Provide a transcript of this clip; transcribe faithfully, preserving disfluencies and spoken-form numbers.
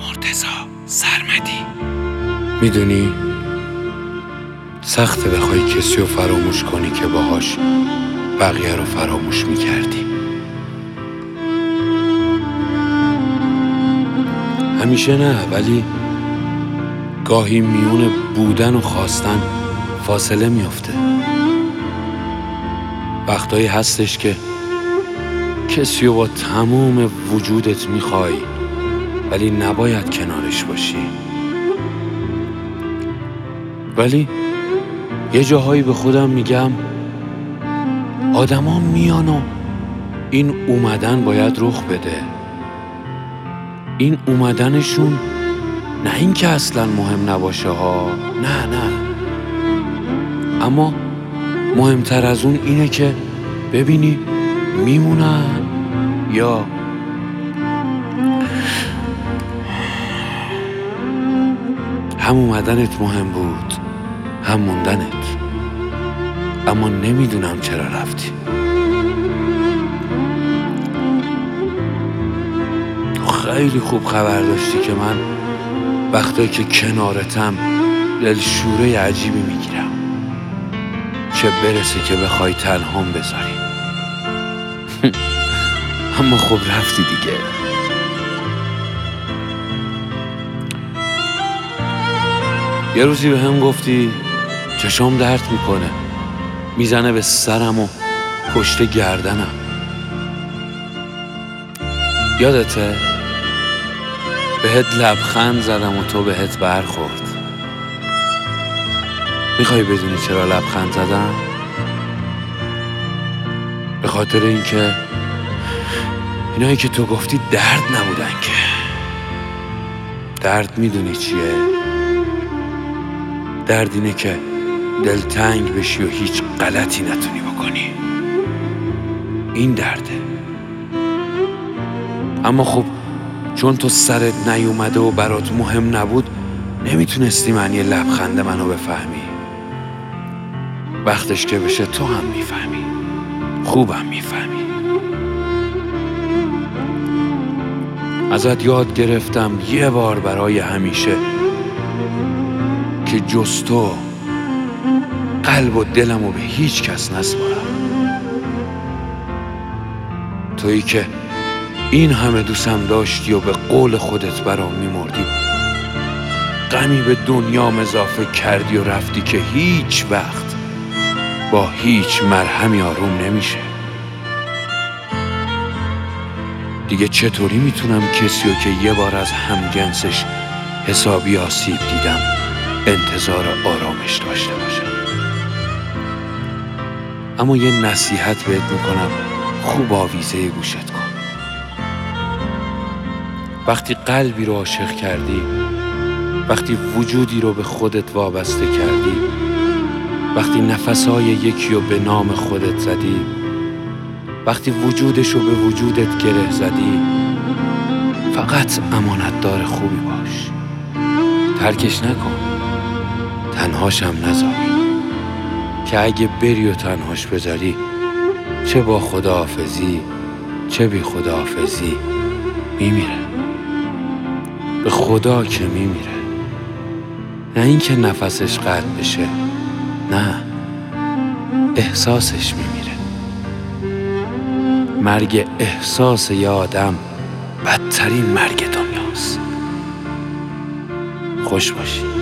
مرتضی سرمدی. میدونی سخته بخوای کسی رو فراموش کنی که باهاش بقیه رو فراموش میکردی. همیشه نه، ولی گاهی میون بودن و خواستن فاصله میفته. وقتایی هستش که کسی رو با تمام وجودت میخوای ولی نباید کنارش باشی. ولی یه جاهایی به خودم میگم آدم ها میان و این اومدن باید رخ بده. این اومدنشون نه این که اصلا مهم نباشه ها، نه نه، اما مهمتر از اون اینه که ببینی میمونن یا هم اومدنت مهم بود هم موندنت، اما نمیدونم چرا رفتی. خیلی خوب خبر داشتی که من وقتایی که کنارتم دلشوره عجیبی میگیرم، چه برسه که بخوای تنهام بذاری. اما خب رفتی دیگه. یه روزی به هم گفتی چشام درد میکنه، میزنه به سرم و پشت گردنم. یادته؟ بهت لبخند زدم و تو بهت برخورد. میخوای بدونی چرا لبخند زدم؟ به خاطر اینکه اینایی که تو گفتی درد نبودن که. درد میدونی چیه؟ درد اینه که دلتنگ بشی و هیچ غلطی نتونی بکنی. این درده. اما خب چون تو سرت نیومده و برات مهم نبود نمیتونستی معنی لبخند منو بفهمی. وقتش که بشه تو هم میفهمی، خوبم میفهمی. ازت یاد گرفتم یه بار برای همیشه که جز تو قلب و دلمو به هیچ کس نسپارم. تویی که این همه دوستم داشتی و به قول خودت برام میمردی، غمی به دنیام اضافه کردی و رفتی که هیچ وقت با هیچ مرهمی آروم نمیشه. دیگه چطوری میتونم کسی رو که یه بار از همجنسش حسابی آسیب دیدم انتظار آرامش داشته باشم؟ اما یه نصیحت بهت میکنم، خوب آویزه گوشت کن. وقتی قلبی رو عاشق کردی، وقتی وجودی رو به خودت وابسته کردی، وقتی نفسهای یکی رو به نام خودت زدی، وقتی وجودش رو به وجودت گره زدی، فقط امانتدار خوبی باش. ترکش نکن، تنهاشم نذار، که اگه بری و تنهاش بذاری چه با خداحافظی چه بی خداحافظی میمیره. به خدا که میمیره، نه اینکه نفسش قطع بشه، نه، احساسش میمیره. مرگ احساس یه آدم بدترین مرگ دنیاست. خوش باشی.